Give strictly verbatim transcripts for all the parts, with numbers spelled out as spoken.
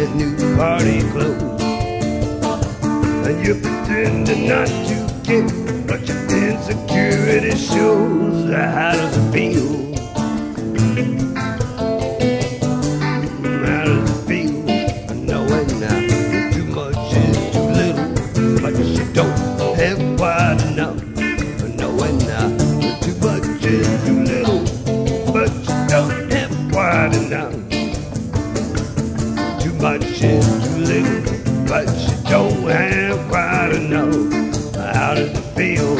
his new party clothes. And you're pretending not to care, but your insecurity shows. How does it feel? How does it feel? Knowing now too much is too little, but you don't have quite enough. Knowing now too much is too little, but you don't have quite enough. Too much is too little, but you don't have quite enough. How does it feel?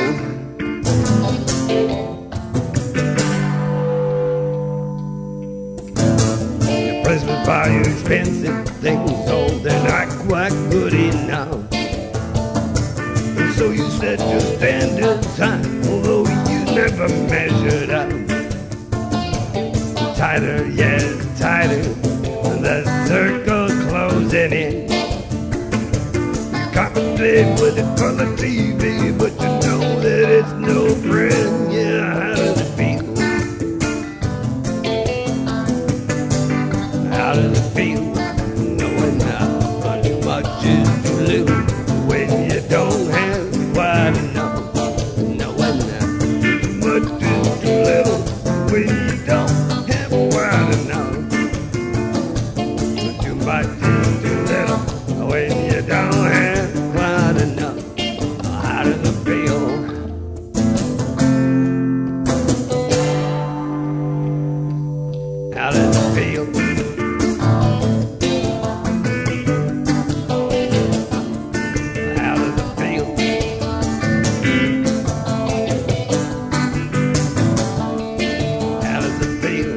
Your presents buy you expensive things, oh, they're not quite good enough. And so you set your standards high, although you never measured up. Tighter, yes, tighter, the circle closing in. You compensate with the color T V, but you know that it's no friend. Yeah, how does it feel? How does it feel? Knowing how too much is too little when you don't have quite enough. Knowing how too much is too little when you don't have quite enough. Too much is too little when you don't have quite enough. How does it feel? How does it feel? How does it feel? How does it feel?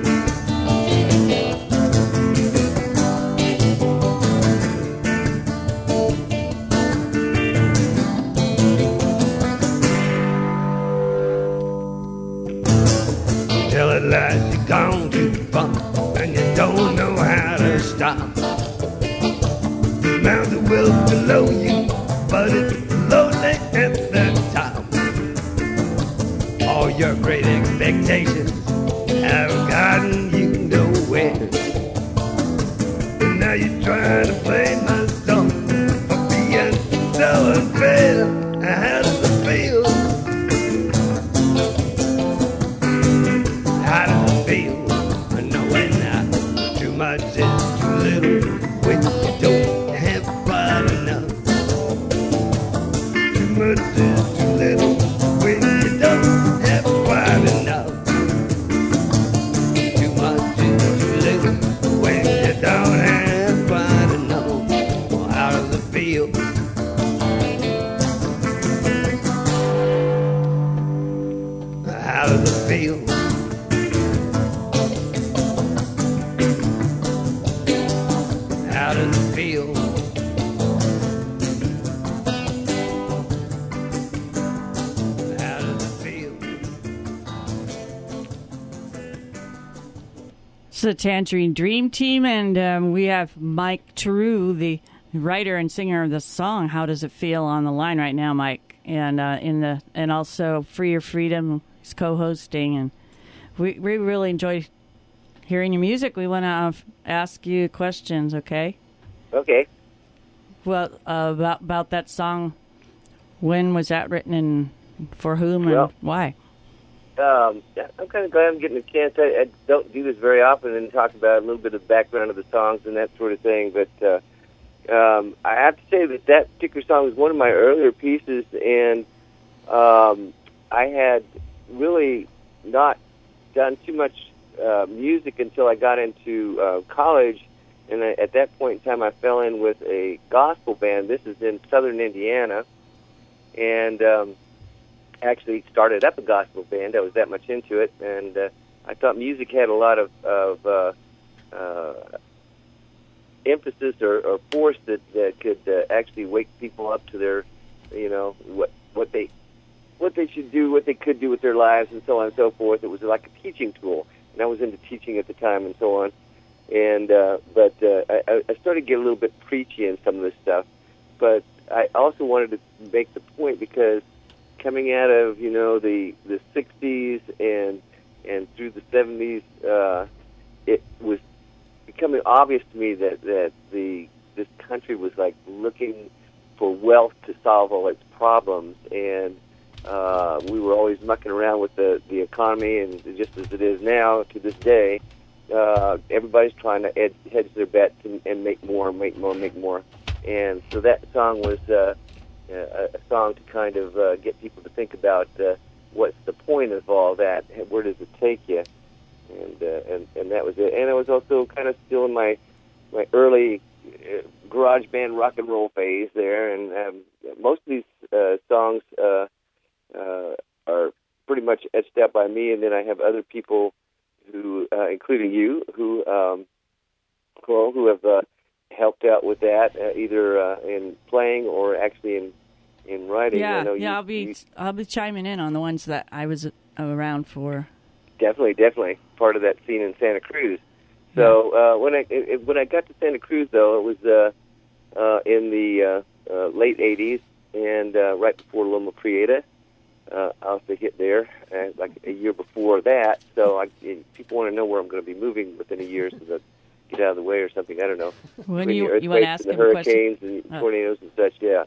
Tell it lies you've gone too far and you don't know how to stop. Mountain will below you, but it's lonely at the top. All your great expectations have gotten you nowhere. And now you're trying to blame myself for being so unfair. How does it feel? How does it feel? Knowing that too much is too little when you don't have quite enough. Too much is too little when you don't have quite enough. Too much is too little when you don't have quite enough. Well, how does it feel? How does it feel? How does it feel? How does it feel? It's the Tangerine Dream Team, and um, we have Mike Teru, the writer and singer of the song "How Does It Feel" on the line right now, Mike, and uh, in the and also Free Your Freedom is co-hosting, and we we really enjoy hearing your music. We want to uh, ask you questions, okay? Okay. Well, uh, about about that song, when was that written and for whom and Well, why? Um, yeah, I'm kind of glad I'm getting a chance. I, I don't do this very often and talk about a little bit of the background of the songs and that sort of thing, but uh, um, I have to say that that particular song was one of my earlier pieces, and um, I had really not done too much uh, music until I got into uh, college, and I, at that point in time I fell in with a gospel band. This is in southern Indiana, and um, actually started up a gospel band. I was that much into it, and uh, I thought music had a lot of, of uh, uh, emphasis or, or force that, that could uh, actually wake people up to their, you know, what what they what they should do, what they could do with their lives, and so on and so forth. It was like a teaching tool, and I was into teaching at the time, and so on. And uh, but uh, I, I started to get a little bit preachy in some of this stuff, but I also wanted to make the point because coming out of, you know, the the sixties and and through the seventies, uh, it was becoming obvious to me that that the this country was like looking for wealth to solve all its problems, and uh, we were always mucking around with the, the economy, and just as it is now to this day, uh, everybody's trying to ed- hedge their bets and, and make more, make more, make more. And so that song was uh, a, a song to kind of uh, get people to think about uh, what's the point of all that, where does it take you, and uh, and and that was it. And I was also kind of still in my my early uh, garage band rock and roll phase there, and um, most of these uh, songs uh, uh, are pretty much etched out by me, and then I have other people who, uh, including you, who um, well, who have uh, helped out with that, uh, either uh, in playing or actually in in writing. Yeah, I know yeah, you, I'll be you, I'll be chiming in on the ones that I was around for. Definitely, definitely part of that scene in Santa Cruz. So uh, when I it, when I got to Santa Cruz, though, it was uh, uh, in the uh, uh, late eighties and uh, right before Loma Prieta. Uh, I also hit there uh, like a year before that. So I, people want to know where I'm going to be moving within a year, so that get out of the way or something. I don't know. When Between you the you want to earthquakes ask and the him a question? hurricanes and Oh. tornadoes and such, yeah.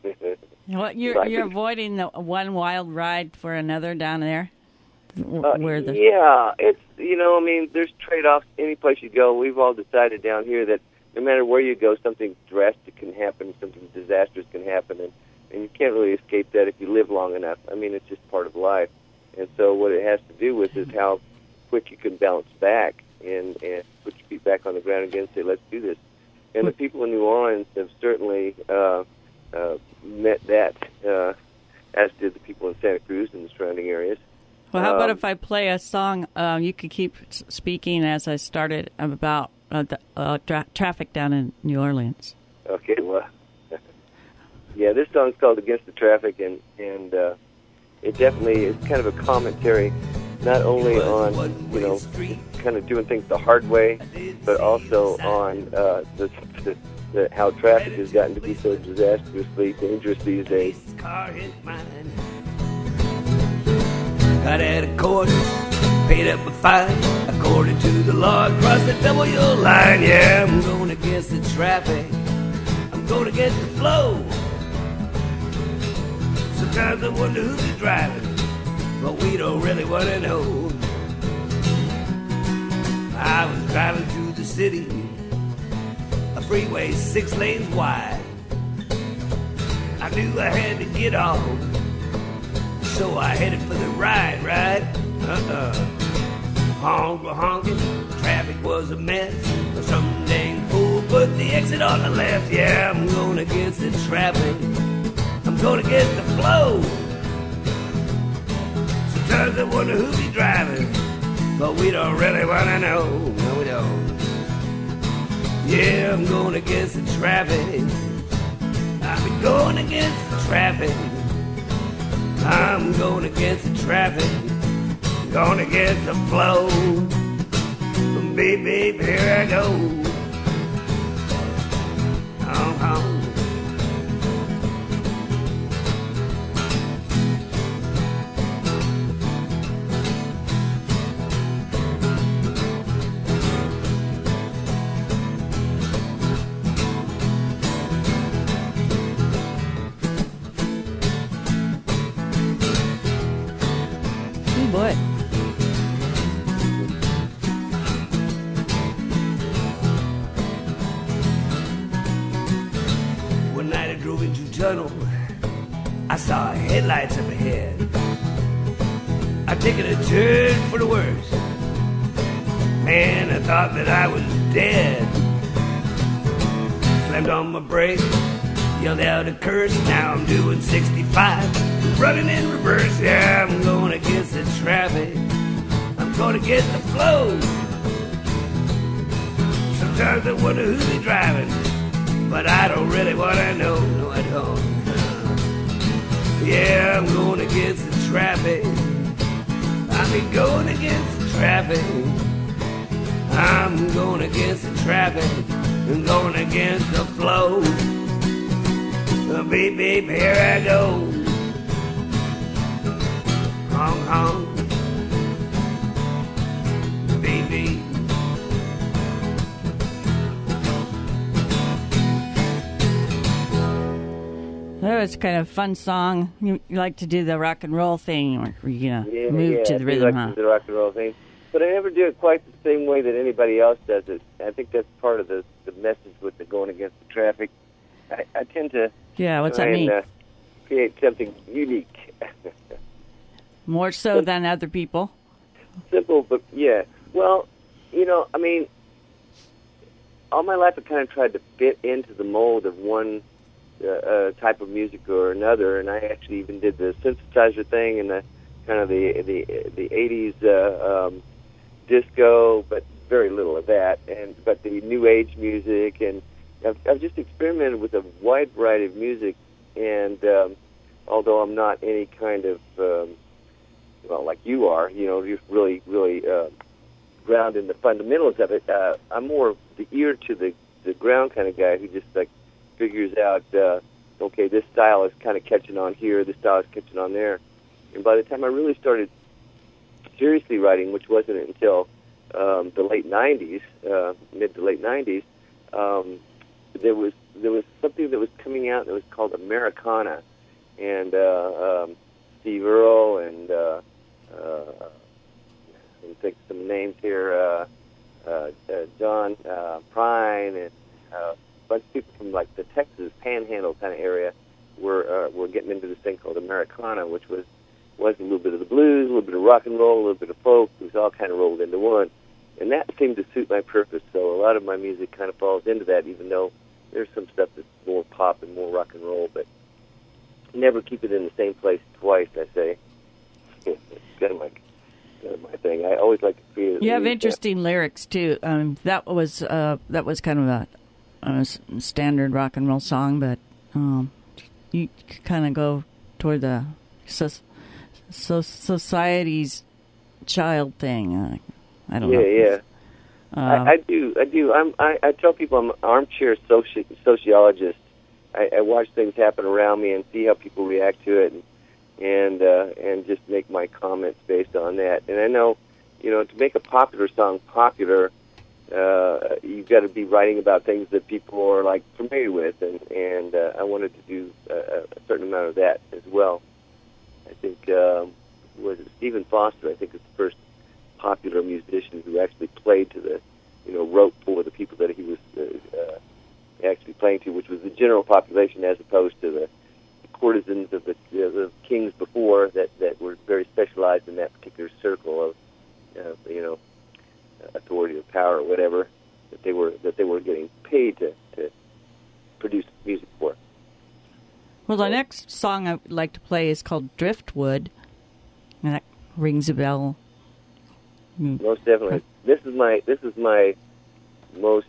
What you're Right. you're avoiding the one wild ride for another down there, W- Uh, where the yeah, it's, you know, I mean, there's trade-offs any place you go. We've all decided down here that no matter where you go, something drastic can happen, something disastrous can happen, and, and you can't really escape that if you live long enough. I mean, it's just part of life. And so what it has to do with is how quick you can bounce back and, and put your feet back on the ground again and say, let's do this. And the people in New Orleans have certainly uh, uh, met that, uh, as did the people in Santa Cruz and the surrounding areas. Well, how about Um, if I play a song? Uh, you could keep s- speaking as I started about uh, the uh, tra- traffic down in New Orleans. Okay, well, yeah, this song's called "Against the Traffic," and and uh, it definitely is kind of a commentary, not only on you know kind of doing things the hard way, but also on uh, the, the, the how traffic has gotten to be so disastrously dangerous these days. Car hit mine. Got out of court, paid up a fine. According to the law, across the double yellow line. Yeah, I'm going against the traffic. I'm going against the flow. Sometimes I wonder who's driving, but we don't really want to know. I was driving through the city, a freeway six lanes wide. I knew I had to get off, so I headed for the ride, right? Uh-uh. Honk, honking, traffic was a mess. Some dang fool put the exit on the left. Yeah, I'm going against the traffic. I'm going against the flow. Sometimes I wonder who be driving, but we don't really want to know. No, we don't. Yeah, I'm going against the traffic. I've been going against the traffic. I'm going against the traffic, going against the flow. Beep, beep, here I go. Oh, oh. Oh boy. One night I drove into a tunnel. I saw headlights up ahead. I taken a turn for the worse. Man, I thought that I was dead. Slammed on my brakes, yelled out a curse. Now I'm doing sixty-five, running in reverse. Yeah, I'm going against the traffic. I'm going against the flow. Sometimes I wonder who's be driving, but I don't really want to know. No, I don't. Yeah, I'm going against the traffic. I've been going against the traffic. I'm going against the traffic and going against the flow. Beep, beep, here I go. Honk, honk. Beep, beep. That was kind of a fun song. You, you like to do the rock and roll thing, or you know, Yeah, move yeah, to I the do rhythm, like huh? to do the rock and roll thing. But I never do it quite the same way that anybody else does it. I think that's part of the, the message with the going against the traffic. I, I tend to Yeah, what's try that mean? and uh, create something unique. More so than other people. Simple, but yeah. Well, you know, I mean, all my life I kind of tried to fit into the mold of one uh, uh, type of music or another, and I actually even did the synthesizer thing and the kind of the the the eighties uh, um, disco, but very little of that, and but the new age music, and I've, I've just experimented with a wide variety of music, and um, although I'm not any kind of um, well, like you are, you know, you're really, really uh, ground in the fundamentals of it. Uh, I'm more the ear to the, the ground kind of guy who just like figures out, uh, okay, this style is kind of catching on here, this style is catching on there. And by the time I really started seriously writing, which wasn't until um, the late nineties, uh, mid to late nineties, um, there was there was something that was coming out that was called Americana, and uh, um, Steve Earle and uh, uh, let me think some names here, uh, uh, uh, John uh, Prine, and uh, a bunch of people from like the Texas Panhandle kind of area were uh, were getting into this thing called Americana, which was was a little bit of the blues, a little bit of rock and roll, a little bit of folk. It was all kind of rolled into one, and that seemed to suit my purpose. So a lot of my music kind of falls into that, even though there's some stuff that's more pop and more rock and roll, but never keep it in the same place twice, I say. It's kind of my, kind of my thing. I always like to create. You have interesting lyrics too. Um, that was uh, that was kind of a, a s- standard rock and roll song, but um, you kind of go toward the so, so society's child thing. Uh, I don't yeah, know. Yeah, Uh, I, I do. I do. I'm, I, I tell people I'm an armchair soci- sociologist. I, I watch things happen around me and see how people react to it, and and uh, and just make my comments based on that. And I know, you know, to make a popular song popular, uh, you've got to be writing about things that people are like familiar with, and and uh, I wanted to do a, a certain amount of that as well. I think um, was it Stephen Foster? I think it's the first popular musician who actually played to the, you know, wrote for the people that he was uh, uh, actually playing to, which was the general population, as opposed to the courtesans of the, uh, the kings before that, that were very specialized in that particular circle of, uh, you know, authority or power or whatever that they were that they were getting paid to, to produce music for. well, the next song I would like to play is called Driftwood, and that rings a bell. Mm. Most definitely. This is my this is my most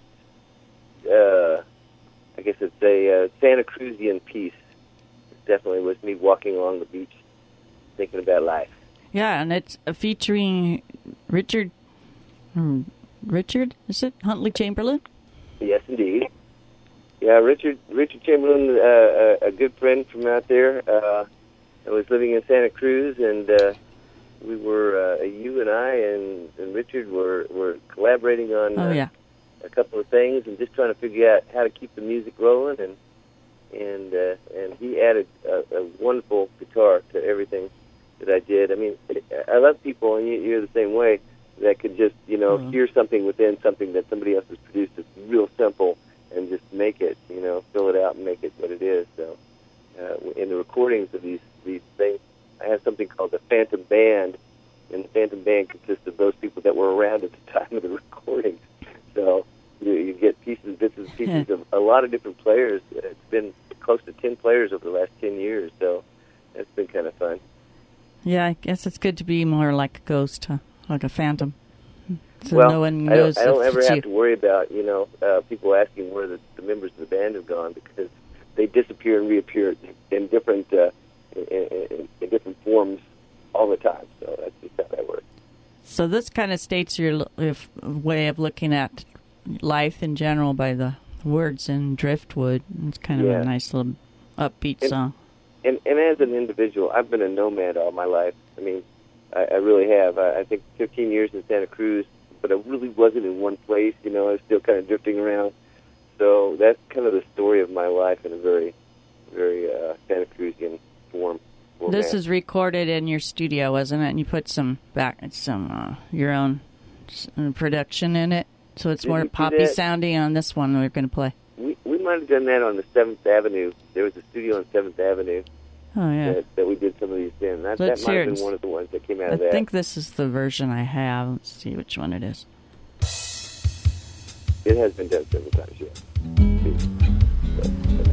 uh, I guess it's a uh, Santa Cruzian piece. It definitely was me walking along the beach, thinking about life. Yeah, and it's uh, featuring Richard. Hmm, Richard, is it Huntley Chamberlain? Yes, indeed. Yeah, Richard Richard Chamberlain, uh, a, a good friend from out there. Uh, I was living in Santa Cruz, and uh, we were uh, you and I and, and Richard were, were collaborating on Oh uh, yeah. a couple of things, and just trying to figure out how to keep the music rolling. And and uh, and he added a, a wonderful guitar to everything that I did. I mean, I love people, and you, you're the same way, that could just, you know, Mhm. hear something within something that somebody else has produced that's real simple, and just make it, you know, fill it out and make it what it is. So uh, in the recordings of these these things, I have something called the Phantom Band, and the Phantom Band consists of those people that were around at the time of the recording. So you, you get pieces, bits and pieces of a lot of different players. It's been close to ten players over the last ten years, so that's been kind of fun. Yeah, I guess it's good to be more like a ghost, huh? Like a phantom. So well, no one I knows don't, I don't if ever it's have you. to worry about, you know, uh, people asking where the, the members of the band have gone, because they disappear and reappear in different uh, in, in, in different forms all the time. So that's just how that works. So this kind of states your l- if, way of looking at life in general by the words in Driftwood. It's kind of Yeah. a nice little upbeat And- song. And, and as an individual, I've been a nomad all my life. I mean, I, I really have. I, I think fifteen years in Santa Cruz, but I really wasn't in one place. You know, I was still kind of drifting around. So that's kind of the story of my life in a very very uh, Santa Cruzian form. format. This is recorded in your studio, wasn't it? And you put some back, some uh, your own s- uh, production in it, so it's Did more we do poppy that? sounding on this one we're going to play. We we might have done that on the Seventh Avenue. There was a studio on Seventh Avenue Oh yeah. that, that we did some of these in. That, that Let's might hear have it. been one of the ones that came out I of that. think this is the version I have. Let's see which one it is. It has been done several times, yeah. But,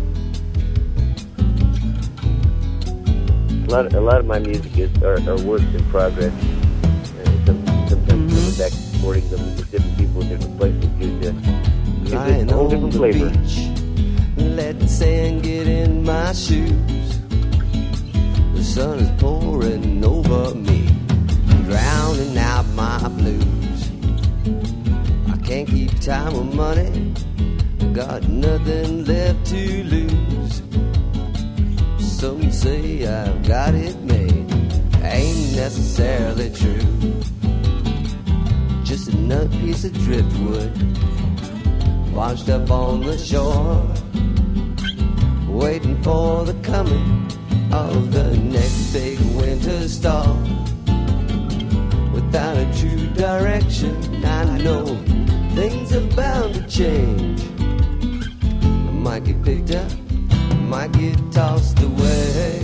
uh, a lot, of, a lot of my music is are, are works in progress. And some, sometimes Mm-hmm. coming back and recording them with different people in different places gives you, gives you Lying a whole on different the flavor. beach, letting sand get in my shoes. The sun is pouring over me, drowning out my blues. I can't keep time with money, got nothing left to lose. Some say I've got it made, ain't necessarily true. Just another piece of driftwood washed up on the shore, waiting for the coming of the next big winter storm. Without a true direction, I know things are bound to change. I might get picked up, might get tossed away.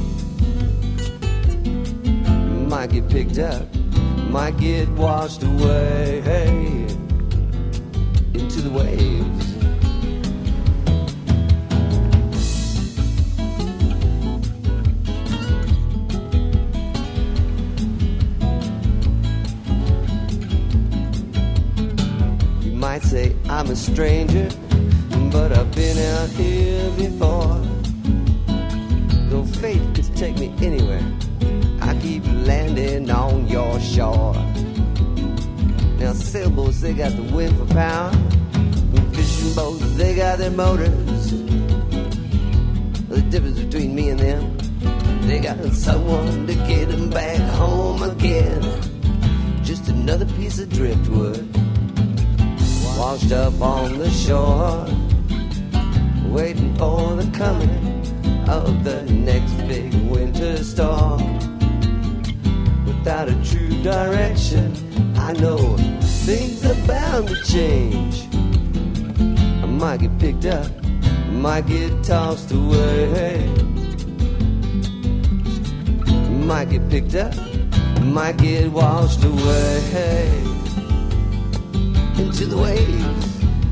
Might get picked up, might get washed away into the waves. You might say I'm a stranger, but I've been out here before. Though fate could take me anywhere, I keep landing on your shore. Now sailboats, they got the wind for power. Fishing boats, they got their motors. The difference between me and them, they got someone to get them back home again. Just another piece of driftwood washed up on the shore, waiting for the coming of the next big winter storm. Without a true direction, I know things are bound to change. I might get picked up, might get tossed away. Might get picked up, might get washed away into the waves.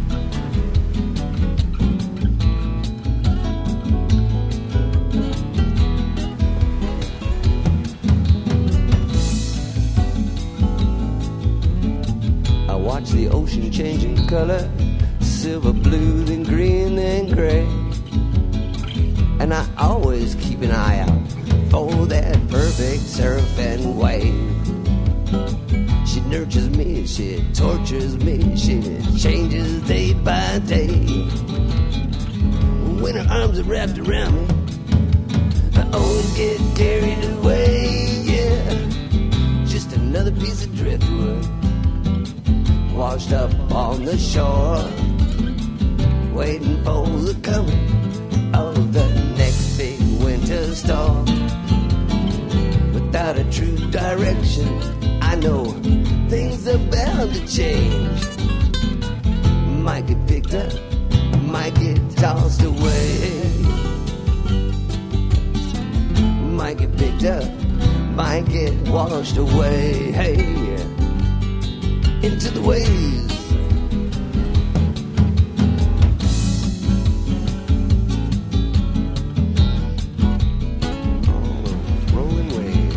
I watch the ocean changing color, silver, blue, then green, then gray. And I always keep an eye out for that perfect surfing wave. She nurtures me, she tortures me, she changes day by day. When her arms are wrapped around me, I always get carried away, yeah. Just another piece of driftwood washed up on the shore, waiting for the coming of the next big winter storm. Without a true direction, I know things are bound to change. Might get picked up, might get tossed away. Might get picked up, might get washed away, hey, into the waves. Rolling waves.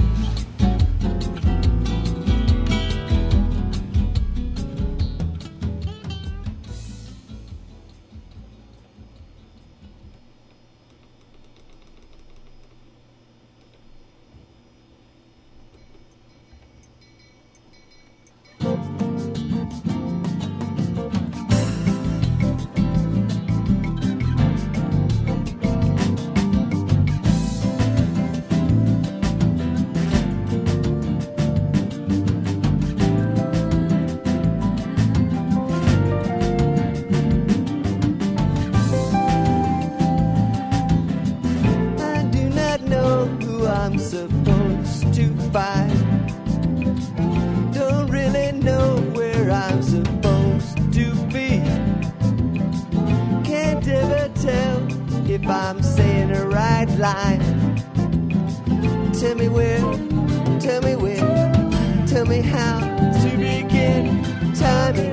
if I'm saying the right line. Tell me where, tell me when, tell me how to begin. Timing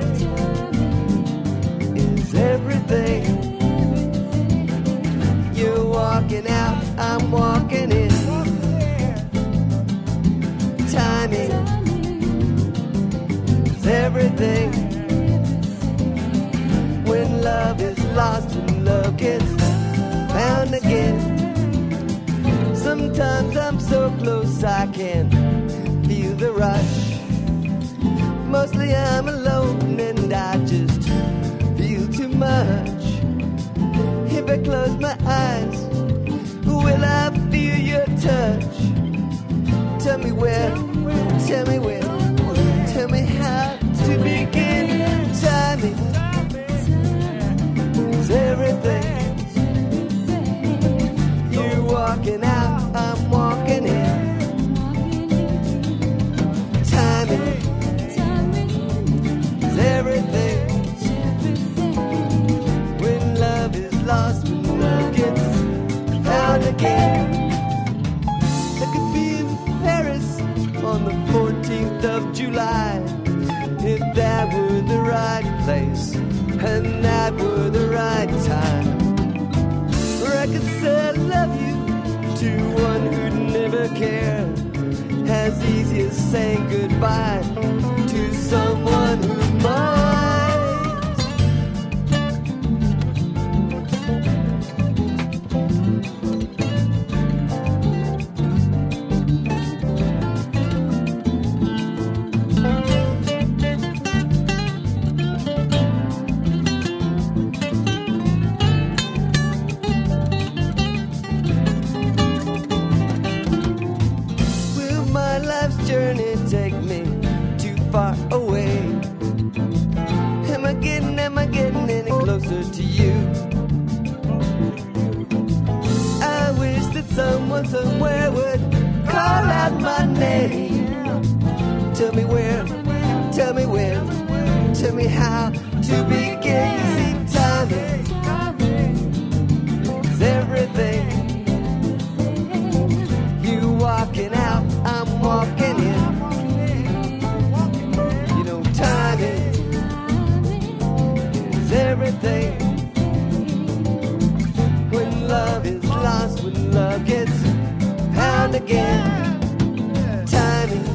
is everything. You're walking out, I'm walking in. Timing is everything. When love is lost, when love gets found again. Sometimes I'm so close I can feel the rush. Mostly I'm alone and I just feel too much. If I close my eyes, will I feel your touch? Tell me where, tell me when, tell me how to begin. Timing is everything. You're walking out, I'm walking in. Timing is everything. When love is lost, when love gets found again. I could be in Paris on the fourteenth of July, if that were the right place and that were the right time. Or I could say I love you to one who'd never care, as easy as saying goodbye to someone who might. Journey take me too far away? Am I getting, am I getting any closer to you? I wish that someone somewhere would call out my name. Tell me where, tell me when, tell me how to begin. See, timing is everything. You walking out, I'm walking in. You know, timing is everything. When love is lost, when love gets found again. Timing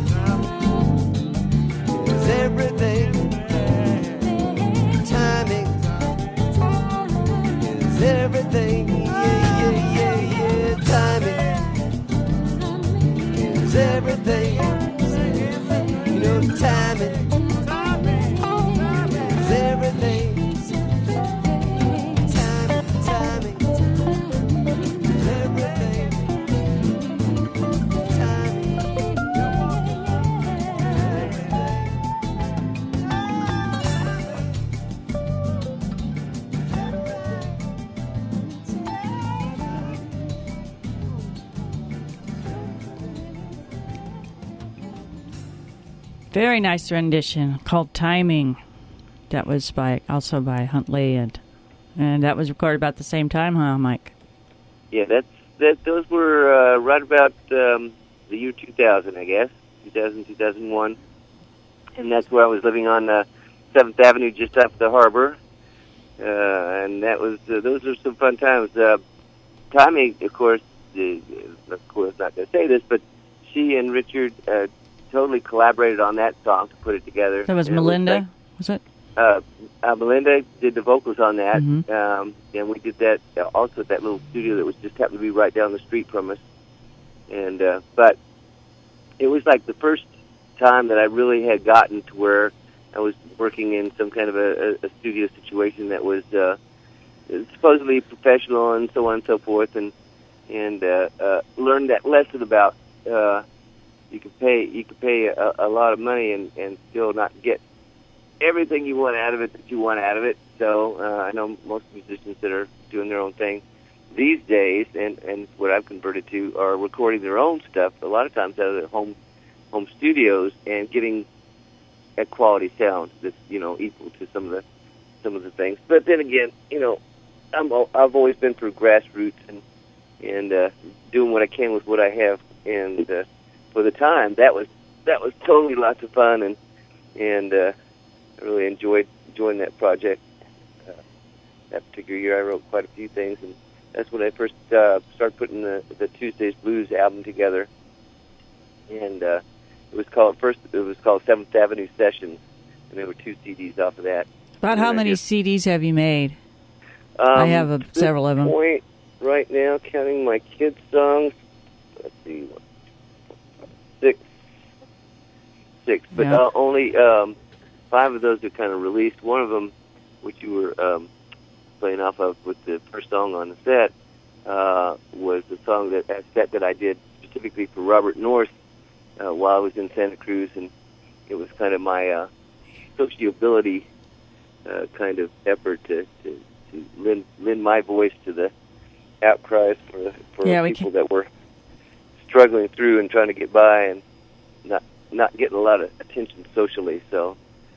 is everything. Timing is everything. Yeah, yeah, yeah, yeah. Timing is everything. You know, timing is everything. Timing, timing is everything. Timing Very nice rendition called Timing. That was by also by Huntley, and and that was recorded about the same time, huh, Mike? Yeah, that's that. Those were uh, right about um, the year two thousand, I guess, two thousand, two thousand one, and that's where I was living on uh, Seventh Avenue, just off the harbor, uh, and that was uh, those were some fun times. Uh, Timing, of course, uh, of course, not going to say this, but she and Richard uh, totally collaborated on that song to put it together. That was and Melinda, it was, was like, it? Uh, uh, Melinda did the vocals on that, Mm-hmm. um, and we did that uh, also at that little studio that was just happened to be right down the street from us. And uh, but it was like the first time that I really had gotten to where I was working in some kind of a, a studio situation that was uh, supposedly professional and so on and so forth, and and uh, uh, learned that lesson about uh, you can pay you can pay a, a lot of money and, and still not get everything you want out of it that you want out of it. So uh, I know most musicians that are doing their own thing these days, and, and what I've converted to, are recording their own stuff a lot of times out of their home home studios and getting a quality sound that's, you know, equal to some of the some of the things. But then again, you know, I'm al- I've always been for grassroots and and uh, doing what I can with what I have. And uh, for the time, that was that was totally lots of fun, and and uh, I really enjoyed enjoying that project. Uh, that particular year, I wrote quite a few things, and that's when I first uh, started putting the the Tuesdays Blues album together. And uh, it was called first. It was called Seventh Avenue Sessions, and there were two C Ds off of that. About and how many just, C Ds have you made? Um, I have a, several of them. Point right now, counting my kids' songs. Let's see, six, six, but Yeah. uh, only um, five of those are kind of released. One of them, which you were um, playing off of with the first song on the set, uh, was the song that a set that I did specifically for Robert North uh, while I was in Santa Cruz, and it was kind of my uh, sociability uh, kind of effort to, to, to lend, lend my voice to the outcries for for Yeah, we people can- that were struggling through and trying to get by and not not getting a lot of attention socially. So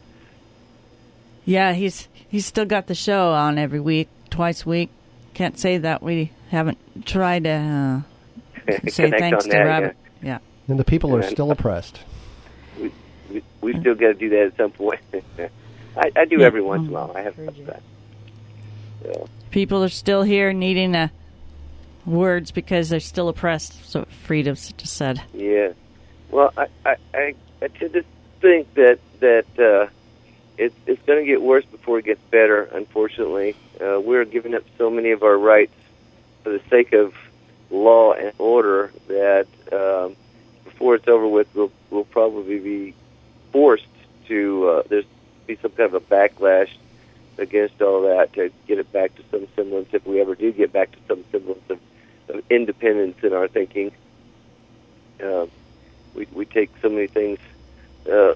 Yeah, he's he's still got the show on every week, twice a week. Can't say that we haven't tried to uh, say connect thanks on to that, Robert. Yeah. And the people are Yeah. still oppressed. we we, we still got to do that at some point. I, I do Yeah. every once in a while. I have some time. So, People are still here needing uh, words because they're still oppressed, so Frida just said. yeah. Well, I, I, I, I tend to think that that uh, it's it's going to get worse before it gets better. Unfortunately, uh, we're giving up so many of our rights for the sake of law and order that um, before it's over with, we'll we'll probably be forced to uh, there's be some kind of a backlash against all that to get it back to some semblance, if we ever do get back to some semblance of, of independence in our thinking. Uh, we we take so many things uh,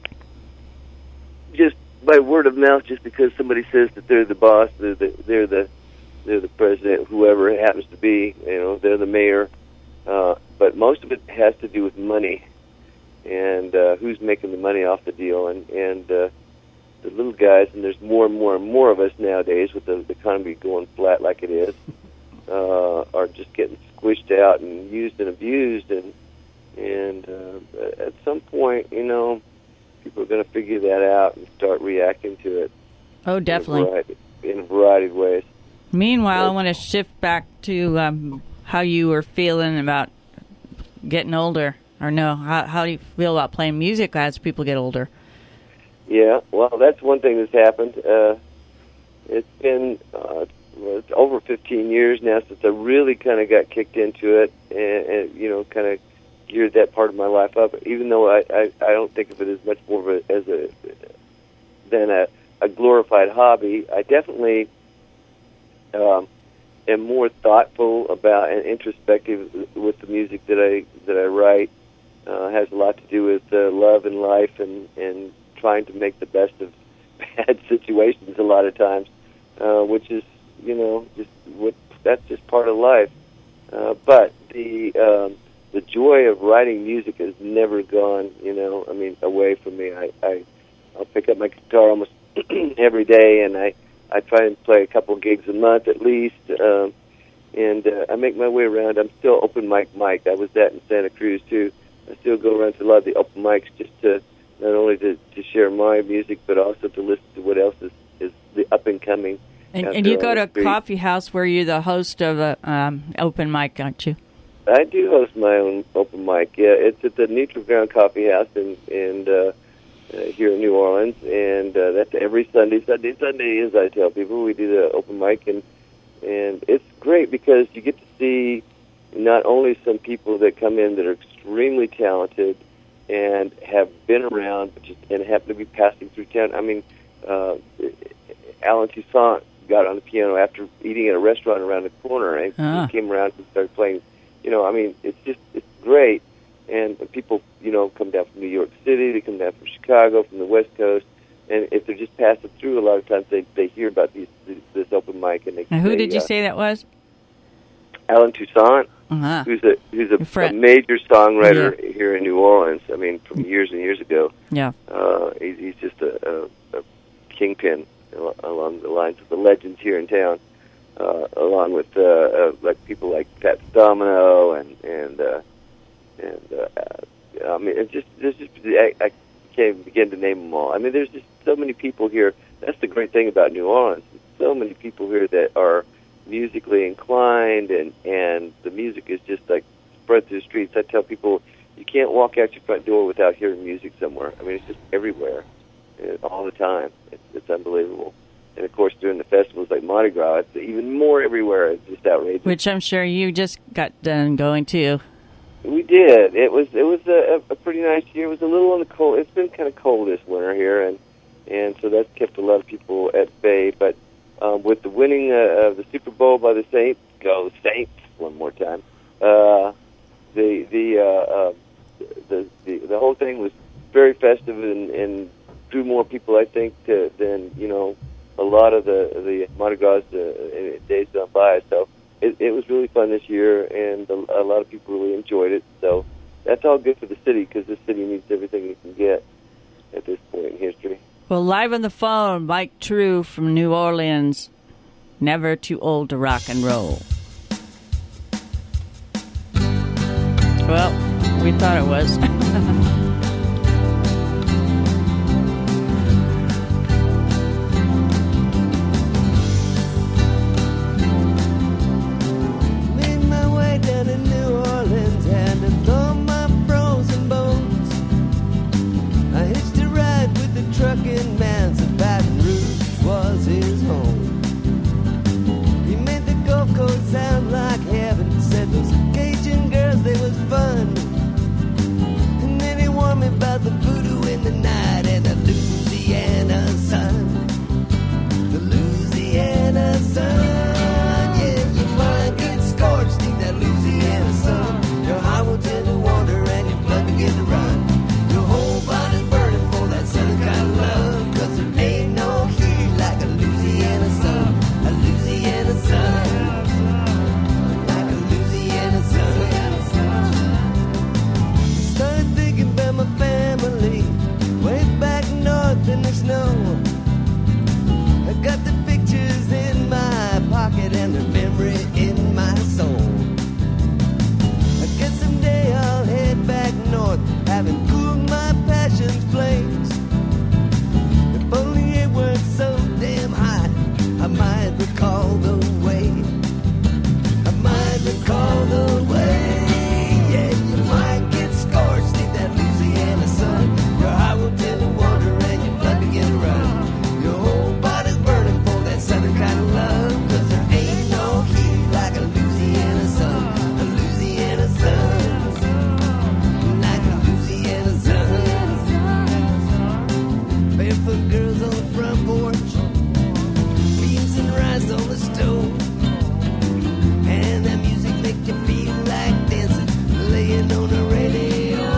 just by word of mouth, just because somebody says that they're the boss, they're the they're the they're the president, whoever it happens to be. You know, they're the mayor. Uh, but most of it has to do with money and uh, who's making the money off the deal, and and uh, the little guys. And there's more and more and more of us nowadays, with the, the economy going flat like it is, uh, are just getting squished out and used and abused. And and uh, at some point, you know, people are going to figure that out and start reacting to it. Oh, definitely. In a variety, in a variety of ways. Meanwhile, I want to shift back to um, how you were feeling about getting older. Or no, how, how do you feel about playing music as people get older? Yeah, well, that's one thing that's happened. Uh, it's been uh, well, it's over fifteen years now since I really kind of got kicked into it, and, and you know, kind of geared that part of my life up. Even though I, I, I don't think of it as much more of a, as a than a, a glorified hobby, I definitely um, am more thoughtful about and introspective with the music that I that I write. Uh, has a lot to do with uh, love and life, and, and trying to make the best of bad situations a lot of times, uh, which is, you know, just what that's just part of life. Uh, but the um, the joy of writing music has never gone, you know, I mean, away from me. I, I I'll pick up my guitar almost every day, and I, I try and play a couple gigs a month at least, um, and uh, I make my way around. I'm still open mic Mike. I was that in Santa Cruz too. I still go around to a lot of the open mics just to not only to, to share my music, but also to listen to what else is, is the up and coming. And, and you go to a coffee house where you're the host of a um, open mic, aren't you? I do host my own open mic. Yeah, it's at the Neutral Ground Coffee House in, in uh, uh, here in New Orleans, and uh, that's every Sunday. Sunday, Sunday, as I tell people, we do the open mic, and and it's great because you get to see not only some people that come in that are extremely talented and have been around, but just and happen to be passing through town. I mean, uh, Alan Toussaint got on the piano after eating at a restaurant around the corner, and Ah. he came around and started playing. You know, I mean, it's just it's great. And people, you know, come down from New York City, they come down from Chicago, from the West Coast, and if they're just passing through, a lot of times they they hear about these this open mic, and they. Now, who they, did you uh, say that was? Alan Toussaint. Uh-huh. Who's a who's a, Fred. a major songwriter Yeah. here in New Orleans? I mean, from years and years ago. Yeah. Uh, he's, he's just a, a, a kingpin al- along the lines of the legends here in town. uh, along with uh, uh, like people like Pat Domino and and uh, and uh, I mean, it's just there's just I, I can't begin to name them all. I mean, there's just so many people here. That's the great thing about New Orleans. There's so many people here that are musically inclined, and and the music is just like spread through the streets. I tell people, you can't walk out your front door without hearing music somewhere. I mean, it's just everywhere, uh, all the time. It's, it's unbelievable. And, of course, during the festivals like Mardi Gras, it's even more everywhere. It's just outrageous. Which I'm sure you just got done going to. We did. It was it was a, a pretty nice year. It was a little on the cold. It's been kind of cold this winter here, and, and so that's kept a lot of people at bay. But um, with the winning uh, of the Super Bowl by the Saints, go Saints one more time, uh, the the, uh, uh, the the the whole thing was very festive and, and drew more people, I think, to, than you know a lot of the the Mardi Gras uh, days gone by. So it, it was really fun this year, and a, a lot of people really enjoyed it. So that's all good for the city, because the city needs everything it can get at this point in history. Well, live on the phone, Mike True from New Orleans. Never too old to rock and roll. Well, we thought it was. Made my way down to New Orleans, had to thaw my frozen bones. I hitched a ride with the trucking man, so Baton Rouge was his home. He made the Gulf Coast sound like heaven, said those Cajun girls, they was fun. And then he warned me about the voodoo in the night and the Louisiana sun. The Louisiana sun, yeah, your mind gets scorched in that Louisiana sun. Your heart will tend to wander and your blood begin to run. Your whole body's burning for that southern kind of love, 'cause there ain't no heat like a Louisiana sun. A Louisiana sun, like a Louisiana sun. Started thinking about my family way back north in the snow. I got the pictures in my pocket and the memory in my soul. I guess someday I'll head back north, having cooled my passion's flames. If only it weren't so damn hot, I might recall the way. I might recall the way. Yeah, you might get scorched in that Louisiana sun. Your heart will tend to wander and your blood begin to run. Your whole body's burning for that southern kind of love, 'cause there ain't no heat like a Louisiana sun. A Louisiana sun, like a Louisiana sun. Barefoot girls on the front porch, beans and rice on the stove, and that music make you feel like dancing, laying on the radio.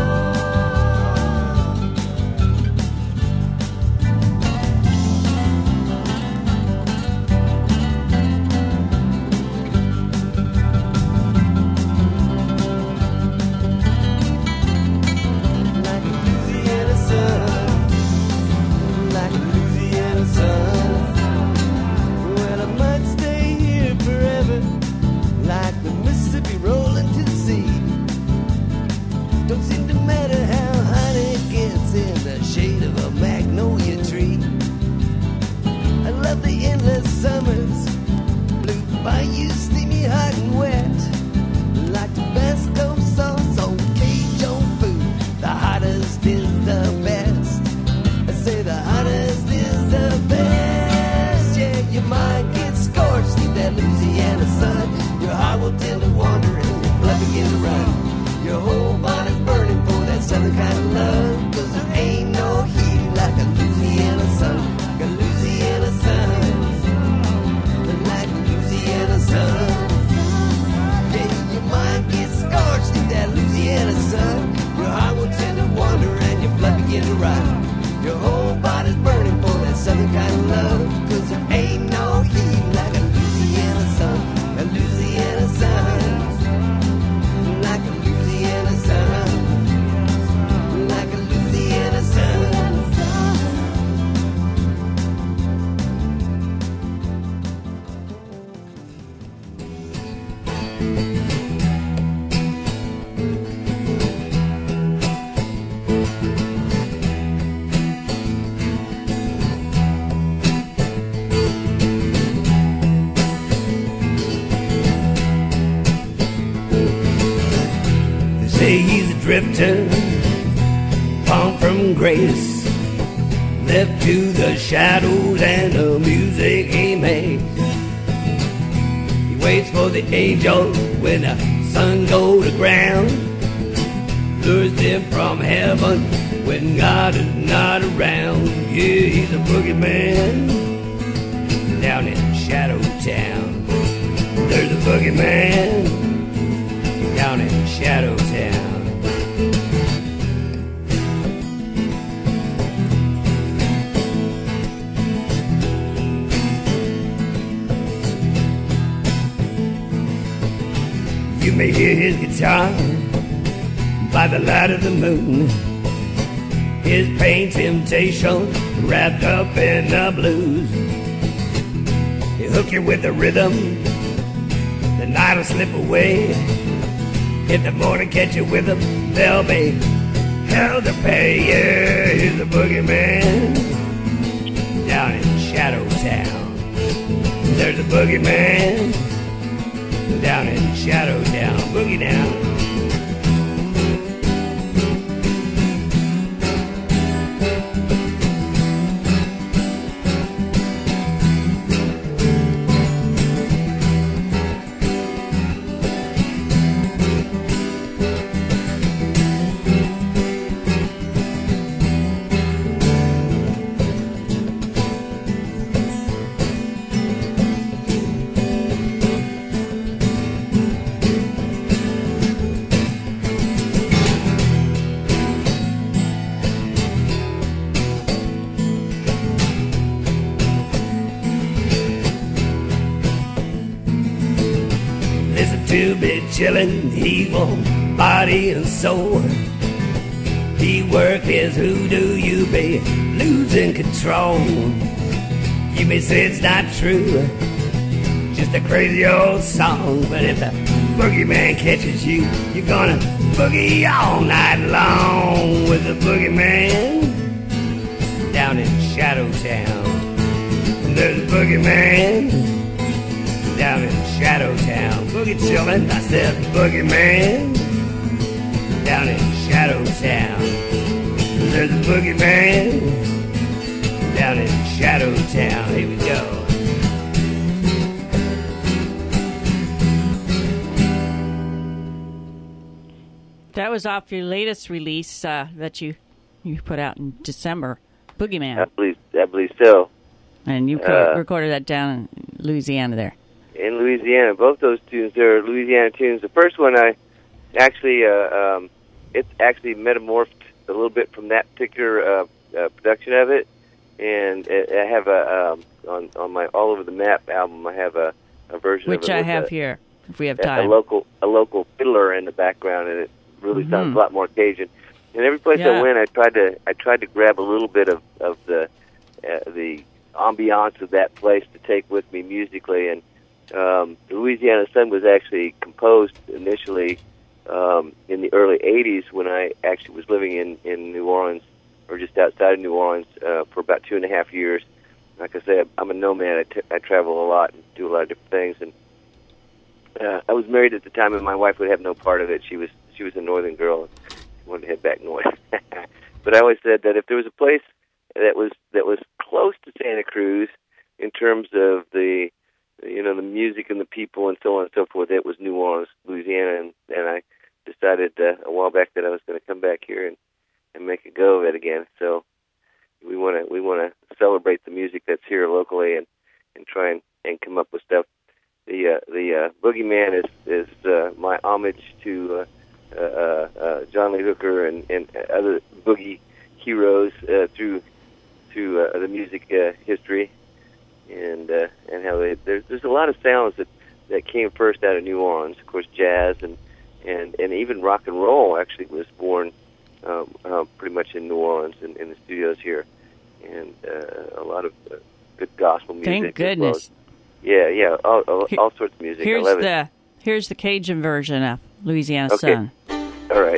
Like a Louisiana sun, like a Louisiana sun. Well, I might stay here forever, like the Mississippi rolling to the sea. Don't seem to matter how hot it gets in the shade of a magnolia tree. I love the endless summers, blue bayou, steamy, hot and wet, like Tabasco sauce on Cajun food. The hottest is the best. I say the hottest is the best. Yeah, you might get scorched in that Louisiana sun. Your heart will tend to wander and your blood begin to run. Your whole body's burning for that southern kind of love, 'cause there ain't no heat like a Louisiana sun. Like a Louisiana sun, like a Louisiana sun. Yeah, you might get scorched in that Louisiana sun. Your heart will tend to wander and your blood begin to run. Your whole body's burning for that southern kind of love, 'cause there ain't no heat like a Louisiana sun. A Louisiana sun. Say he's a drifter, born from grace, left to the shadows and the music he makes. He waits for the angels when the sun goes to ground, lures them from heaven when God is not around. Yeah, he's a boogeyman down in Shadow Town. There's a boogeyman down in Shadow Town. You may hear his guitar by the light of the moon, his pain temptation wrapped up in the blues. He'll hook you with the rhythm, the night will slip away. In the morning, catch you with them, there'll be hell to pay. Yeah, he's a boogeyman down in Shadow Town. There's a boogeyman down in Shadow Town. Boogie down. To be chillin', evil body and soul. He work his hoodoo, you be losing control. You may say it's not true, just a crazy old song, but if the boogeyman catches you, you're gonna boogie all night long with the boogeyman down in Shadow Town. There's a boogeyman down in Shadow Town. Boogie chillin', I said boogeyman down in Shadow Town. There's a boogeyman down in Shadow Town. Here we go. That was off your latest release uh, that you, you put out in December, Boogeyman. I believe, I believe so. And you Uh, recorded that down in Louisiana there. In Louisiana, both those tunes, they're Louisiana tunes. The first one, I actually, uh, um, it's actually metamorphed a little bit from that particular uh, uh, production of it, and I have a um, on on my All Over the Map album. I have a, a version Which of it I with have a, here, if we have a time. local a local fiddler in the background, and it really Mm-hmm. sounds a lot more Cajun. And every place Yeah. I went, I tried to I tried to grab a little bit of of the uh, the ambiance of that place to take with me musically. And um, the Louisiana Sun was actually composed initially um, in the early eighties when I actually was living in, in New Orleans, or just outside of New Orleans, uh, for about two and a half years. Like I said, I'm a nomad. I, t- I travel a lot and do a lot of different things. And uh, I was married at the time, and my wife would have no part of it. She was she was a northern girl. She wanted to head back north. But I always said that if there was a place that was that was close to Santa Cruz in terms of the you know the music and the people and so on and so forth, it was New Orleans, Louisiana, and, and I decided uh, a while back that I was going to come back here and, and make a go of it again. So we want to we want to celebrate the music that's here locally and, and try and, and come up with stuff. The uh, the uh, Boogeyman is is uh, my homage to uh, uh, uh, John Lee Hooker and, and other boogie heroes uh, through through uh, the music uh, history, and uh, and how they, there's there's a lot of sounds that, that came first out of New Orleans. Of course, jazz and and, and even rock and roll actually was born um, uh, pretty much in New Orleans in, in the studios here, and uh, a lot of uh, good gospel music. Thank as well. goodness. Yeah, yeah, all, all, all sorts of music. Here's I love the it. Here's the Cajun version of Louisiana Okay. Sun. All right.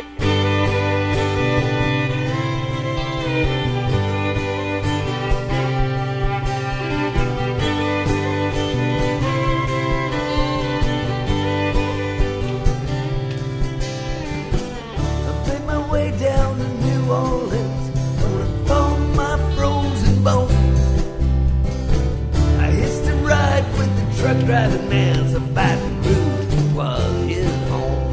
Truck driving man's a Baton Rouge was his home.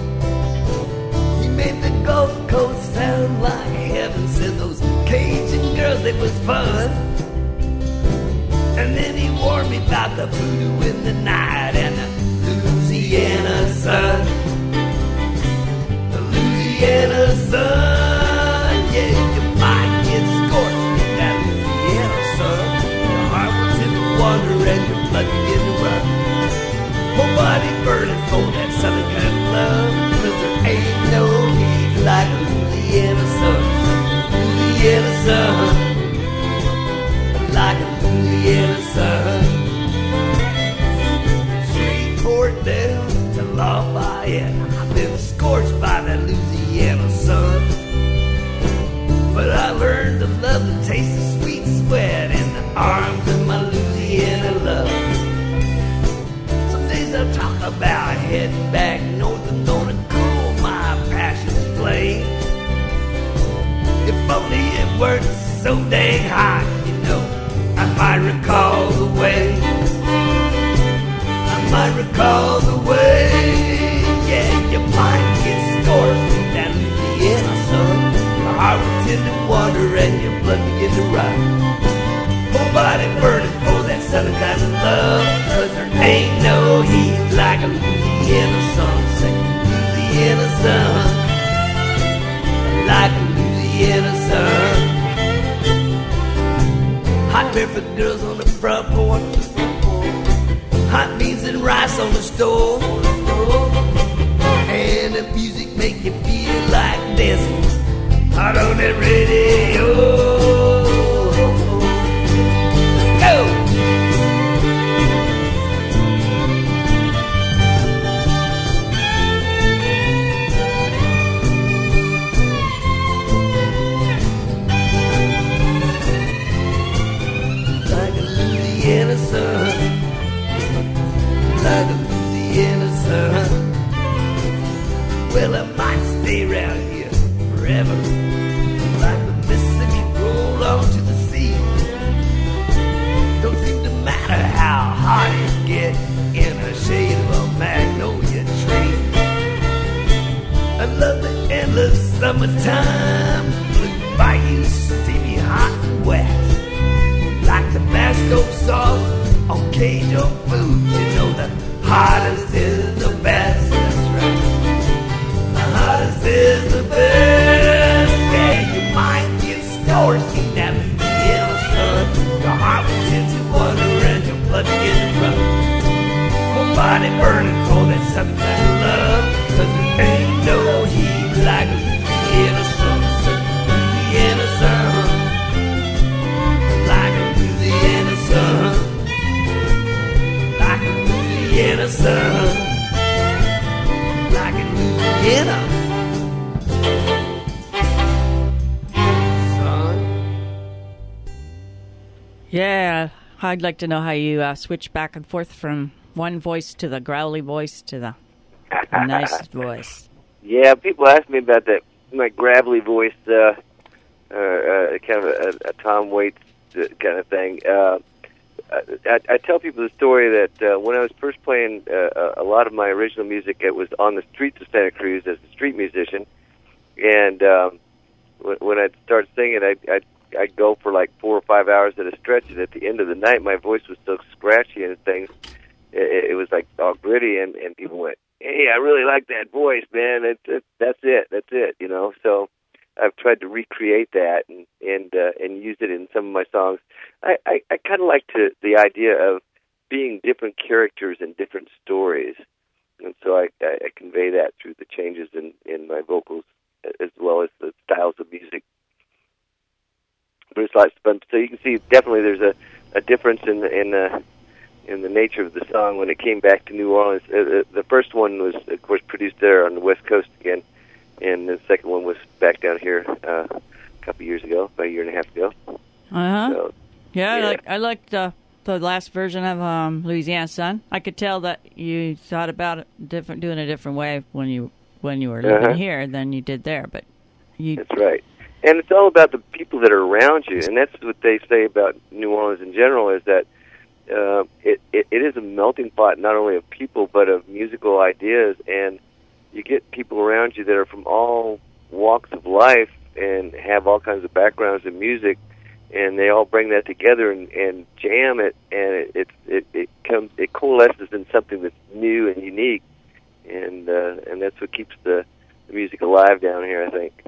He made the Gulf Coast sound like heaven. Said those Cajun girls, it was fun. And then he warned me about the voodoo in the night and the Louisiana sun. The Louisiana sun, yeah, you might get scorched in that Louisiana sun. Your heart was in the water and your blood began to run. Whole body burning for that southern kind of love. Cause there ain't no heat like a Louisiana sun. Louisiana sun. Like a Louisiana sun. Shreveport down to Lafayette, I've been scorched by that Louisiana sun. But I learned to love the taste of sweet sweat in the arms of my Louisiana love. Some days I talk about heading back north and gonna cool my passion's flame. If only it weren't so dang hot, you know, I might recall the way. I might recall the way. Yeah, you might get scorched in that Louisiana sun. Your heart will tend to water and your blood begin to run. Whole body burning for that southern kind of love. Cause there ain't no heat like a Louisiana sun. Say, Louisiana sun. Like a Louisiana sun. Hot barefoot girls on the front porch. Hot beans and rice on the stove. And the music make you feel like dancing. Hot on that radio. Let's go! Louisiana sun, like a Louisiana sun. Well, I might stay around here forever, like the Mississippi roll on to the sea. Don't seem to matter how hot it gets in the shade of a magnolia tree. I love the endless summertime, blue bayou, steamy, hot and wet. Like Tabasco sauce on Cajun food. You know the hottest is the best. That's right. The hottest is the best. Yeah, you might get scorched in that Louisiana sun. Your heart will tend to water and your blood begin to run. Whole body burning for that southern kind of love. Cause there ain't no heat like a Louisiana sun. Louisiana sun. Louisiana sun, like a Louisiana sun, like a Louisiana sun. Yeah, I'd like to know how you uh, switch back and forth from one voice to the growly voice to the nice voice. Yeah, people ask me about that, my gravelly voice, uh, uh, uh, kind of a, a Tom Waits kind of thing. Uh, I, I tell people the story that uh, when I was first playing uh, a lot of my original music, it was on the streets of Santa Cruz as a street musician, and um, when, when I'd start singing, I'd, I'd, I'd go for like four or five hours at a stretch, and at the end of the night, my voice was so scratchy and things, it, it was like all gritty, and, and people went, "Hey, I really like that voice, man. It, it, that's it, that's it," you know, so I've tried to recreate that and and uh, and use it in some of my songs. I, I, I kind of like to the idea of being different characters in different stories, and so I, I, I convey that through the changes in, in my vocals as well as the styles of music. But it's lots of fun. So you can see definitely there's a, a difference in in uh, in and the nature of the song when it came back to New Orleans. Uh, the first one was, of course, produced there on the West Coast again, and the second one was back down here uh, a couple years ago, about a year and a half ago. Uh-huh. So, yeah, I yeah. like I liked uh, the last version of um, Louisiana Sun. I could tell that you thought about it different, doing a different way when you when you were living Uh-huh. here than you did there. But you, That's right. And it's all about the people that are around you, and that's what they say about New Orleans in general, is that uh, it, it, it is a melting pot not only of people, but of musical ideas, and you get people around you that are from all walks of life and have all kinds of backgrounds in music, and they all bring that together and, and jam it, and it, it, it, it, comes, it coalesces in something that's new and unique, and, uh, and that's what keeps the, the music alive down here, I think.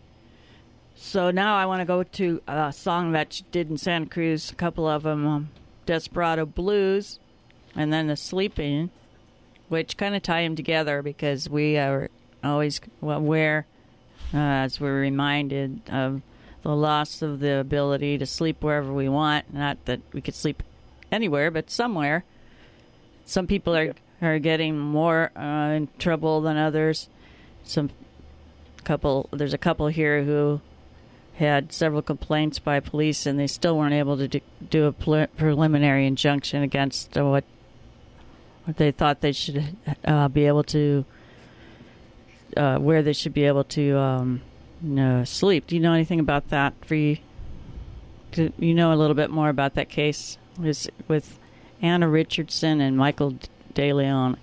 So now I want to go to a song that you did in Santa Cruz, a couple of them, um, Desperado Blues, and then The Sleeping, which kind of tie them together because we are always aware, uh, as we're reminded of the loss of the ability to sleep wherever we want. Not that we could sleep anywhere, but somewhere. Some people are, are getting more uh, in trouble than others. Some couple, there's a couple here who had several complaints by police, and they still weren't able to do, do a pre- preliminary injunction against uh, what, what they thought they should uh, be able to, uh, where they should be able to um, you know, sleep. Do you know anything about that? For you, do you know a little bit more about that case? It was with Anna Richardson and Michael De Leon,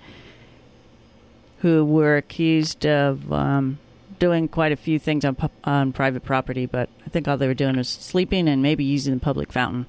who were accused of Um, doing quite a few things on on private property, but I think all they were doing was sleeping and maybe using the public fountain.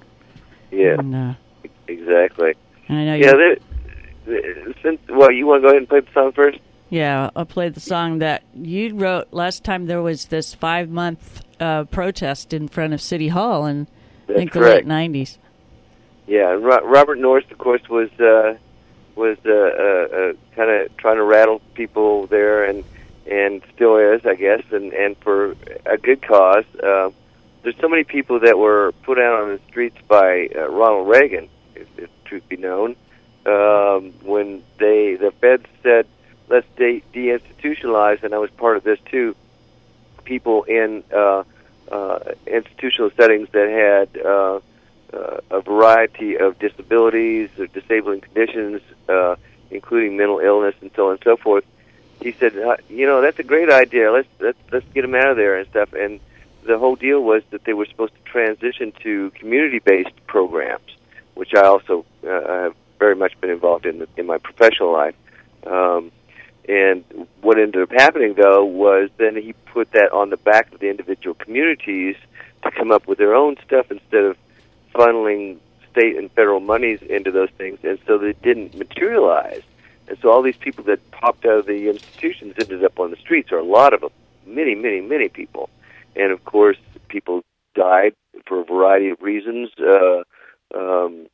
Yeah, and, uh, exactly. And I know yeah, you. they, since well, you want to go ahead and play the song first? Yeah, I'll play the song that you wrote last time there was this five month uh, protest in front of City Hall in That's I think correct. the late nineties. Yeah, and Ro- Robert Norris, of course, was uh, was uh, uh, uh, kind of trying to rattle people there, and. and still is, I guess, and, and for a good cause. Uh, there's so many people that were put out on the streets by uh, Ronald Reagan, if, if truth be known, um, when they the feds said, let's de- deinstitutionalize, and I was part of this too, people in uh, uh, institutional settings that had uh, uh, a variety of disabilities or disabling conditions, uh, including mental illness and so on and so forth. He said, you know, that's a great idea. Let's let's let's get them out of there and stuff. And the whole deal was that they were supposed to transition to community-based programs, which I also uh, have very much been involved in in my professional life. Um, and what ended up happening, though, was then he put that on the back of the individual communities to come up with their own stuff instead of funneling state and federal monies into those things, and so they didn't materialize. And so all these people that popped out of the institutions ended up on the streets, or a lot of them, many, many, many people. And, of course, people died for a variety of reasons, uh, um,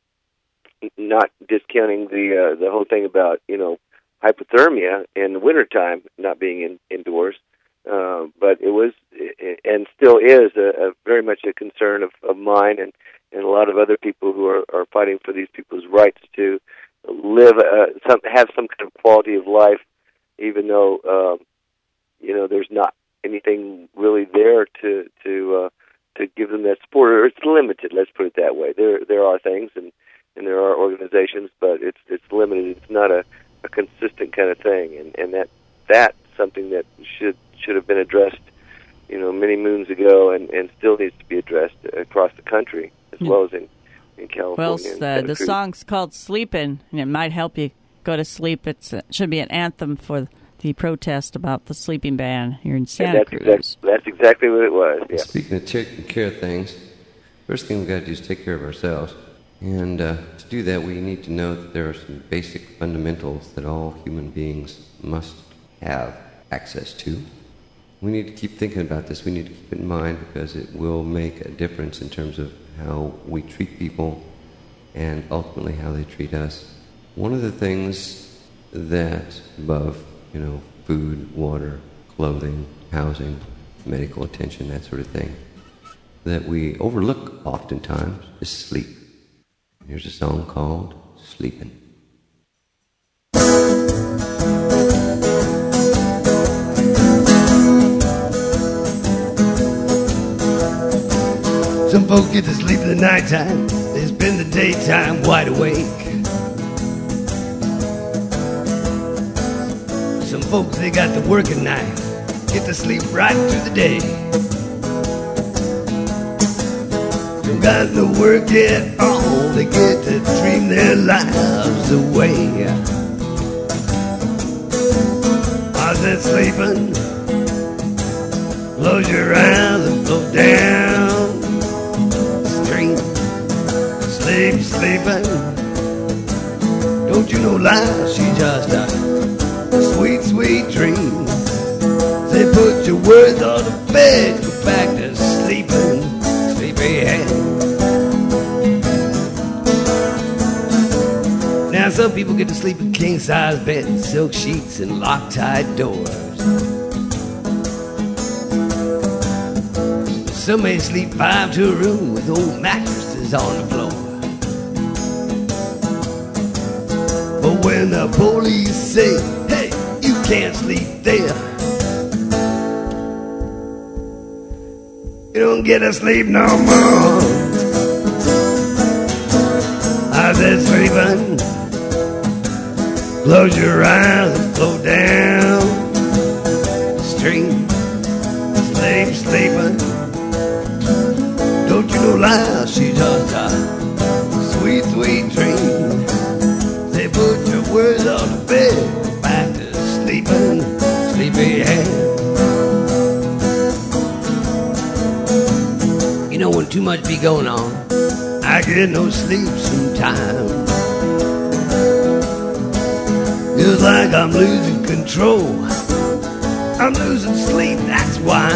not discounting the uh, the whole thing about, you know, hypothermia in the wintertime, not being in, indoors. Uh, but it was, and still is, a, a very much a concern of, of mine and, and a lot of other people who are, are fighting for these people's rights to live, uh, some, have some kind of quality of life, even though, um, you know, there's not anything really there to to uh, to give them that support, or it's limited. Let's put it that way. There there are things and, and there are organizations, but it's it's limited. It's not a, a consistent kind of thing, and and that that's something that should should have been addressed, you know, many moons ago, and, and still needs to be addressed across the country as well as in. In well, California, uh, the song's called "Sleepin'," and it might help you go to sleep. It's, it should be an anthem for the protest about the sleeping ban here in Santa that's Cruz. Exact, that's exactly what it was, yeah. Speaking of taking care of things, first thing we've got to do is take care of ourselves. And uh, to do that, we need to know that there are some basic fundamentals that all human beings must have access to. We need to keep thinking about this. We need to keep it in mind because it will make a difference in terms of how we treat people and ultimately how they treat us. One of the things that above, you know, food, water, clothing, housing, medical attention, that sort of thing, that we overlook oftentimes is sleep. Here's a song called sleeping. Some folks get to sleep in the nighttime. They spend the daytime wide awake. Some folks, they got to work at night, get to sleep right through the day. Don't got no work at all, they get to dream their lives away. I said sleeping, close your eyes and float down the stream. Sleep, sleeping, don't you know life, she just a sweet, sweet dream. They put your words on the bed, go back to sleeping, sleepyhead. Now some people get to sleep in king-size beds, silk sheets, and Loctite doors. Some may sleep five to a room with old mattresses on the floor. But when the police say, hey, you can't sleep there, you don't get to sleep no more. I said sleeping, close your eyes and float down the stream. Sleep, sleeping, don't you know life, she just a sweet, sweet dream. They put your words on the bed, back to sleeping, sleepyhead. You know when too much be going on, I get no sleep sometimes. Feels like I'm losing control, I'm losing sleep, that's why.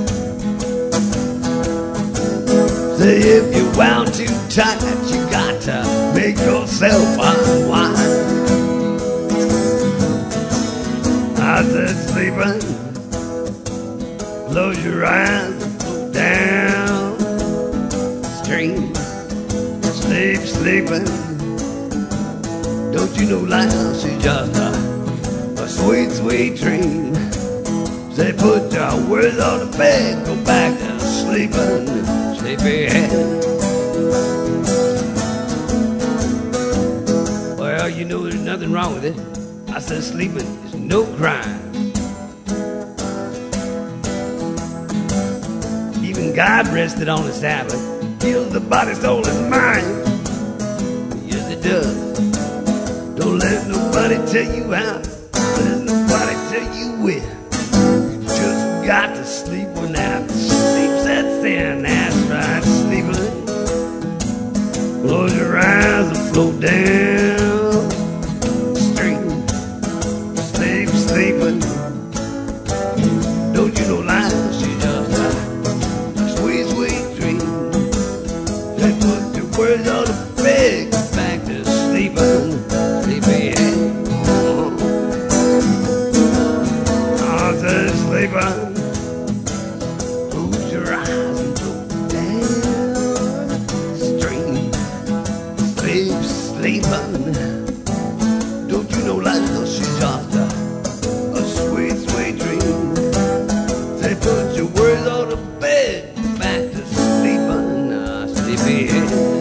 Say if you're wound too tight, you got to make yourself unwind. I said sleeping, close your eyes and float down the stream. Sleep, sleeping, don't you know life, she's just a, a sweet, sweet dream. Say put your words on the bed, go back to sleeping, sleepyhead. Well, you know there's nothing wrong with it. I said sleeping is no crime. Even God rested on the Sabbath, heals the body, soul, and mind. Yes, it does. Don't let nobody tell you how, don't let nobody tell you when. You just got to sleep when that sleep sets in. That's right, sleeping. Close your eyes and float down the stream. Sleep, sleeping. Don't you know life, she just a sweet, sweet dream. They put your words on the bed, go back to sleeping, sleepyhead. I said sleeping, close your eyes and float down the stream. Sleep, sleeping. Don't you know life, she's just a, a sweet, sweet dream. They put your words on the bed, back to sleeping, uh, sleepyhead.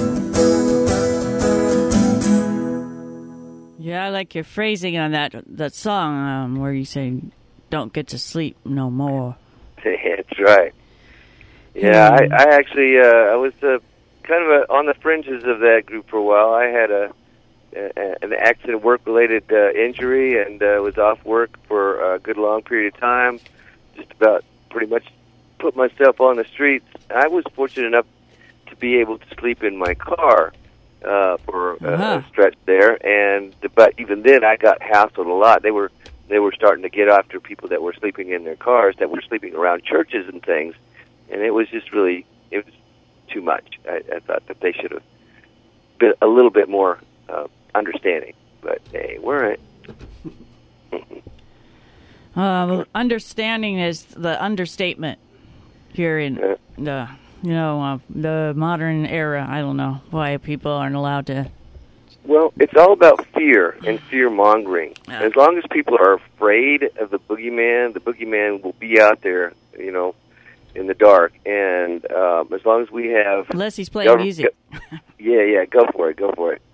Yeah, I like your phrasing on that that song um, where you say, "Don't get to sleep no more." That's right. Yeah, I, I actually uh, I was uh, kind of a, on the fringes of that group for a while. I had a, a an accident, work-related uh, injury, and uh, was off work for a good long period of time. Just about pretty much put myself on the streets. I was fortunate enough to be able to sleep in my car uh, for a, Uh-huh. a stretch there, and but even then I got hassled a lot. They were they were starting to get after people that were sleeping in their cars, that were sleeping around churches and things, and it was just really, it was too much. I, I thought that they should have been a little bit more uh, understanding, but they weren't. Uh, understanding is the understatement here in Yeah. the you know uh, the modern era. I don't know why people aren't allowed to Well, it's all about fear and fear-mongering. Yeah. As long as people are afraid of the boogeyman, the boogeyman will be out there, you know, in the dark. And um, as long as we have... Unless he's playing government- music. Yeah, yeah, go for it, go for it.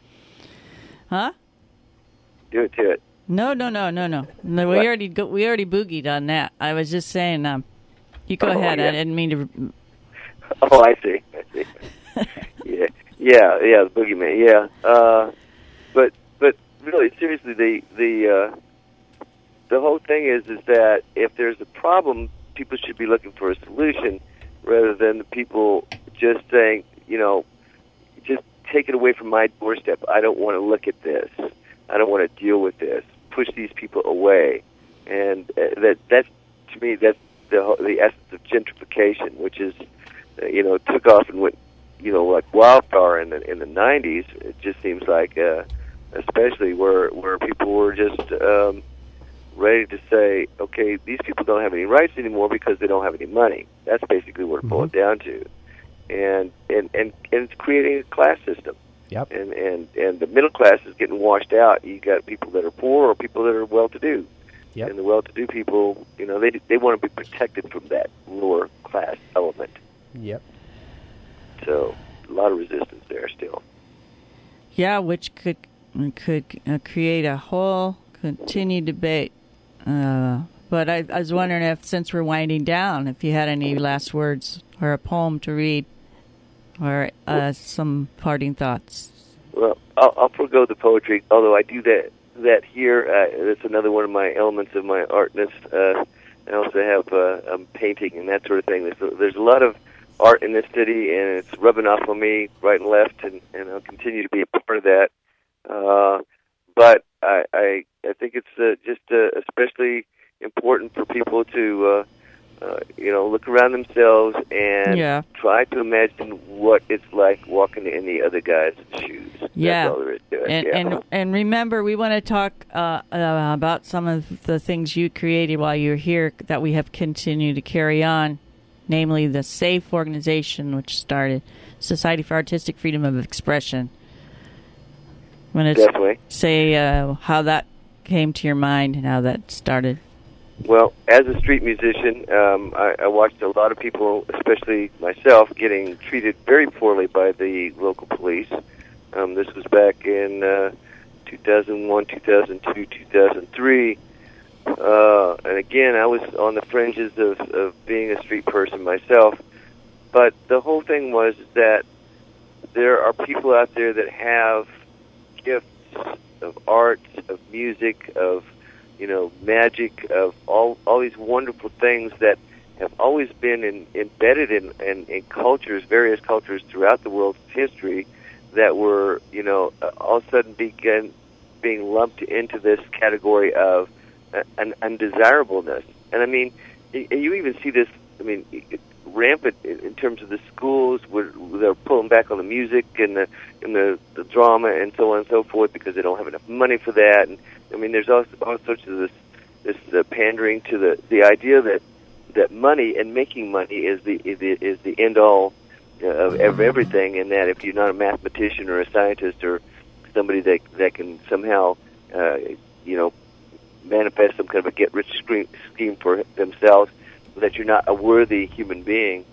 Huh? Do it to it. No, no, no, no, no. no we What? already go, we already boogied on that. I was just saying. Um, you go Oh, ahead. yeah. I didn't mean to. Oh, I see, I see. yeah, yeah, yeah, the boogeyman, yeah. Uh, but, but really, seriously, the, the, uh, the whole thing is, is that if there's a problem, people should be looking for a solution rather than the people just saying, you know, just take it away from my doorstep. I don't want to look at this. I don't want to deal with this. Push these people away. And uh, that that's, to me, that's the whole- the essence of gentrification, which is, uh, you know, took off and went, you know, like wildfire in the in the nineties. It just seems like, uh, especially where where people were just um, ready to say, okay, these people don't have any rights anymore because they don't have any money. That's basically what it boiled down to, and and and and it's creating a class system. Yep. And, and and the middle class is getting washed out. You got people that are poor or people that are well-to-do. Yep. And the well-to-do people, you know, they they want to be protected from that lower class element. Yep. So a lot of resistance there still. Yeah, which could could uh, create a whole continued debate. Uh, but I, I was wondering if, since we're winding down, if you had any last words or a poem to read, or uh, some parting thoughts. Well, I'll, I'll forego the poetry, although I do that that here. Uh, that's another one of my elements of my artness. Uh, I also have uh, um, painting and that sort of thing. There's a, there's a lot of art in this city, and it's rubbing off on me right and left, and, and I'll continue to be a part of that. Uh, but I, I I think it's uh, just uh, especially important for people to uh, uh, you know look around themselves and Yeah. try to imagine what it's like walking in the other guy's shoes. Yeah. That's all there is to it. And, yeah. and and remember, we want to talk uh, uh, about some of the things you created while you were here that we have continued to carry on, namely the SAFE organization, which started Society for Artistic Freedom of Expression. Want to Definitely. say uh, how that came to your mind and how that started? Well, as a street musician, um, I, I watched a lot of people, especially myself, getting treated very poorly by the local police. Um, this was back in uh, two thousand one, two thousand two, two thousand three. Uh, and again, I was on the fringes of, of being a street person myself. But the whole thing was that there are people out there that have gifts of art, of music, of you know, magic, of all all these wonderful things that have always been in, embedded in, in, in cultures, various cultures throughout the world's history, that were, you know, uh, all of a sudden began being lumped into this category of uh, an undesirableness. And I mean, y- you even see this, I mean, it, rampant in, in terms of the schools where they're pulling back on the music and the and the, the drama and so on and so forth because they don't have enough money for that. And I mean, there's all, all sorts of this this uh, pandering to the the idea that that money and making money is the is the, is the end all uh, of ev- everything, and that if you're not a mathematician or a scientist or somebody that that can somehow uh, you know manifest some kind of a get rich scheme for themselves, that you're not a worthy human being.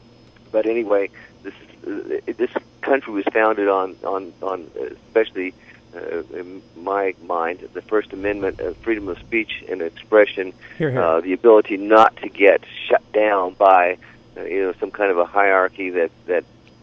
But anyway, this uh, this country was founded on on on especially uh, in my mind the First Amendment, uh, freedom of speech and expression, Here, here. uh, the ability not to get shut down by uh, you know some kind of a hierarchy that that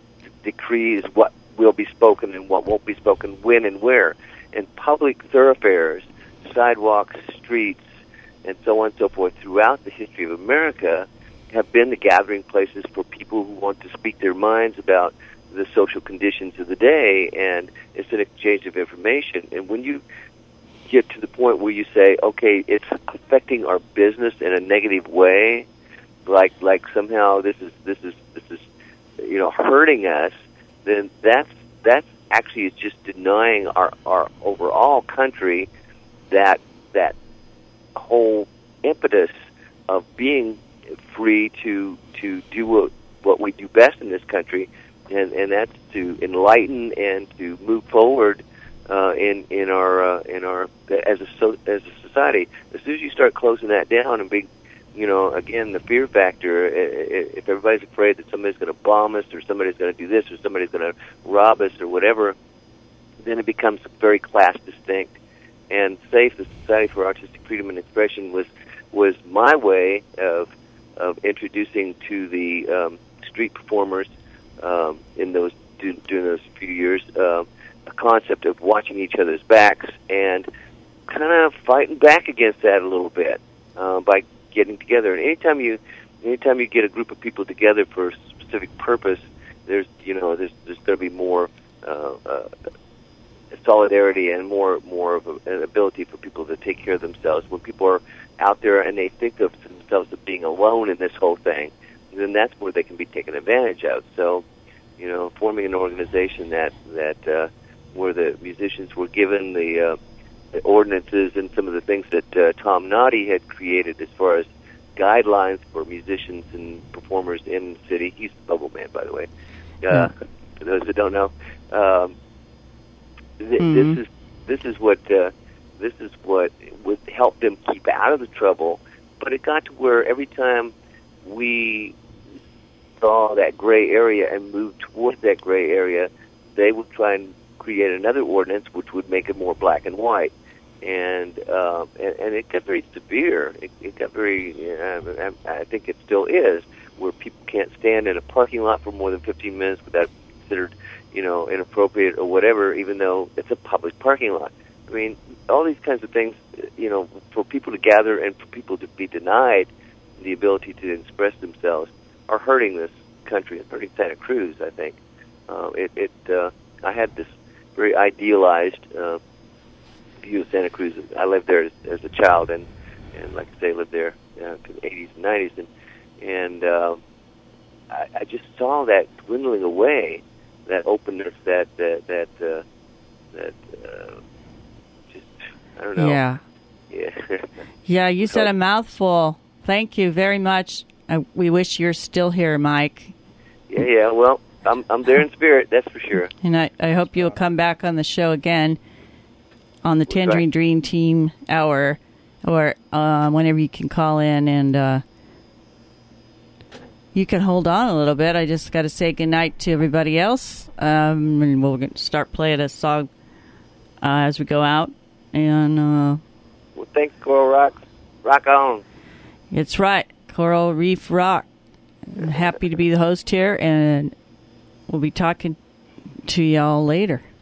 decrees what will be spoken and what won't be spoken, when and where. And public thoroughfares, sidewalks, streets, and so on and so forth throughout the history of America have been the gathering places for people who want to speak their minds about the social conditions of the day, and it's an exchange of information. And when you get to the point where you say, okay, it's affecting our business in a negative way, like like somehow this is this is this is you know hurting us, then that's that's actually is just denying our our overall country that that whole impetus of being free to to do what, what we do best in this country, and and that's to enlighten and to move forward uh, in in our uh, in our as a so, as a society. As soon as you start closing that down and being, you know, again, the fear factor, if everybody's afraid that somebody's going to bomb us or somebody's going to do this or somebody's going to rob us or whatever, then it becomes very class distinct. And SAFE, the Society for Artistic Freedom and Expression, was was my way of of introducing to the um, street performers um, in those during those few years uh, a concept of watching each other's backs and kind of fighting back against that a little bit uh, by getting together. And anytime you anytime you get a group of people together for a specific purpose, there's you know there's there's going to be more uh, uh, solidarity and more more of a, an ability for people to take care of themselves. When people are out there and they think of themselves as being alone in this whole thing, then that's where they can be taken advantage of. So, you know, forming an organization that that uh, where the musicians were given the, uh, the ordinances and some of the things that uh, Tom Noddy had created as far as guidelines for musicians and performers in the city. He's the Bubble Man, by the way. Uh, yeah. For those that don't know, um, th- mm-hmm. this is this is what uh, this is what would help them keep out of the trouble. But it got to where every time we saw that gray area and moved towards that gray area, they would try and create another ordinance which would make it more black and white. And uh, and, and it got very severe. It, it got very, uh, I think it still is, where people can't stand in a parking lot for more than fifteen minutes without considered, you know, inappropriate or whatever, even though it's a public parking lot. I mean, all these kinds of things, you know, for people to gather and for people to be denied the ability to express themselves are hurting this country and hurting Santa Cruz, I think. Uh, it, it uh, I had this very idealized uh, view of Santa Cruz. I lived there as, as a child, and, and like I say, lived there uh, in the eighties and nineties, and, and uh, I, I just saw that dwindling away, that openness, that, that, that, uh, that uh, just, I don't know. Yeah. Yeah. Yeah, you said a mouthful. Thank you very much. I, we wish you're still here, Mike. Yeah, yeah. Well, I'm I'm there in spirit, that's for sure. And I, I hope you'll come back on the show again on the Tangerine Dream Team Hour, or uh, whenever you can call in, and uh, you can hold on a little bit. I just got to say goodnight to everybody else, um, and we'll start playing a song uh, as we go out. And uh, well, thanks, Coral Rock. Rock on. It's right, Coral Reef Rock. I'm happy to be the host here, and we'll be talking to y'all later.